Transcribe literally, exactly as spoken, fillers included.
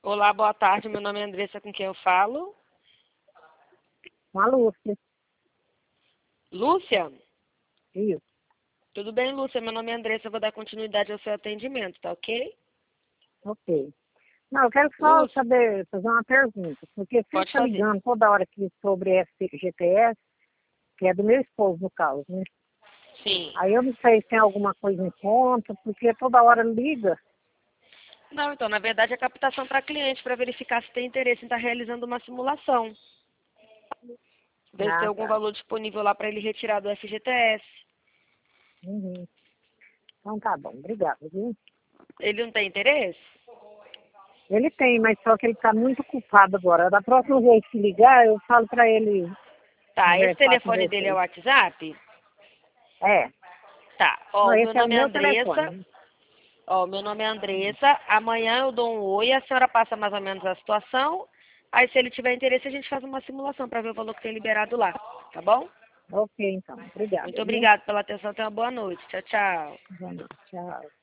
Olá, boa tarde. Meu nome é Andressa, com quem eu falo? Com a Lúcia. Lúcia? Isso. Tudo bem, Lúcia? Meu nome é Andressa, eu vou dar continuidade ao seu atendimento, tá ok? Ok. Não, eu quero só Lúcia, saber, fazer uma pergunta. Porque você pode está fazer. ligando toda hora aqui sobre esse G P S, que é do meu esposo, no caso, né? Sim. Aí eu não sei se tem alguma coisa em conta, porque toda hora liga. Não, então, na verdade, é captação para cliente, para verificar se tem interesse em estar realizando uma simulação. Ver se tem Ah, algum tá. valor disponível lá para ele retirar do F G T S. Uhum. Então tá bom, obrigado, viu? Ele não tem interesse? Ele tem, mas só que ele está muito culpado agora. Da próxima vez que ligar, eu falo para ele Tá, esse conversar com telefone dele é o vocês. WhatsApp? É. Tá. Ó, Não, o meu esse é o nome é meu Andressa. telefone. Ó, meu nome é Andressa. Amanhã eu dou um oi, a senhora passa mais ou menos a situação. Aí, se ele tiver interesse, a gente faz uma simulação para ver o valor que tem liberado lá, tá bom? Ok, então. Obrigada, Muito viu? obrigada pela atenção. Tenha uma boa noite. Tchau, tchau. Boa noite. Tchau.